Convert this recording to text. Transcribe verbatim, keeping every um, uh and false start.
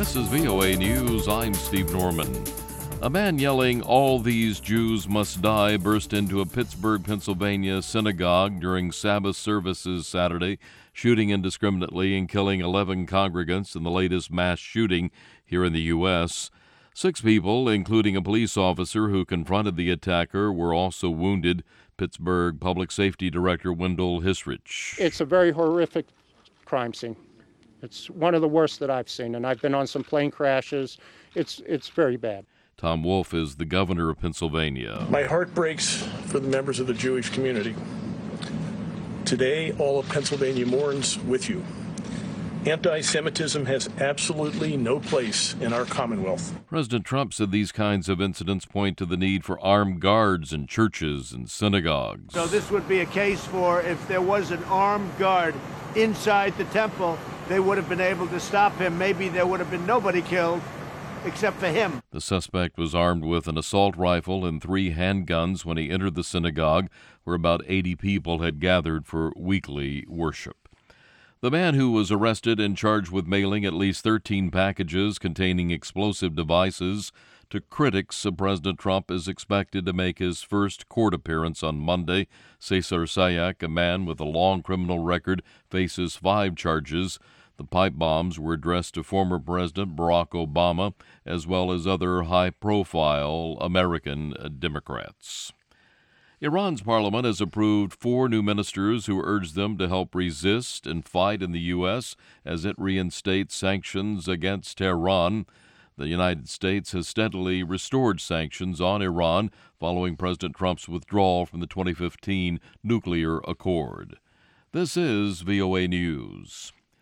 This is V O A News. I'm Steve Norman. A man yelling, "All these Jews must die," burst into a Pittsburgh, Pennsylvania synagogue during Sabbath services Saturday, shooting indiscriminately and killing eleven congregants in the latest mass shooting here in the U S Six people, including a police officer who confronted the attacker, were also wounded. Pittsburgh Public Safety Director Wendell Hisrich. It's a very horrific crime scene. It's one of the worst that I've seen, and I've been on some plane crashes. It's it's very bad. Tom Wolf is the governor of Pennsylvania. My heart breaks for the members of the Jewish community. Today, all of Pennsylvania mourns with you. Anti-Semitism has absolutely no place in our Commonwealth. President Trump said these kinds of incidents point to the need for armed guards in churches and synagogues. So this would be a case for if there was an armed guard inside the temple, they would have been able to stop him. Maybe there would have been nobody killed except for him. The suspect was armed with an assault rifle and three handguns when he entered the synagogue, where about eighty people had gathered for weekly worship. The man who was arrested and charged with mailing at least thirteen packages containing explosive devices to critics of President Trump is expected to make his first court appearance on Monday. Cesar Sayak, a man with a long criminal record, faces five charges. The pipe bombs were addressed to former President Barack Obama, as well as other high-profile American Democrats. Iran's parliament has approved four new ministers who urge them to help resist and fight in the U S as it reinstates sanctions against Tehran. The United States has steadily restored sanctions on Iran following President Trump's withdrawal from the twenty fifteen nuclear accord. This is V O A News.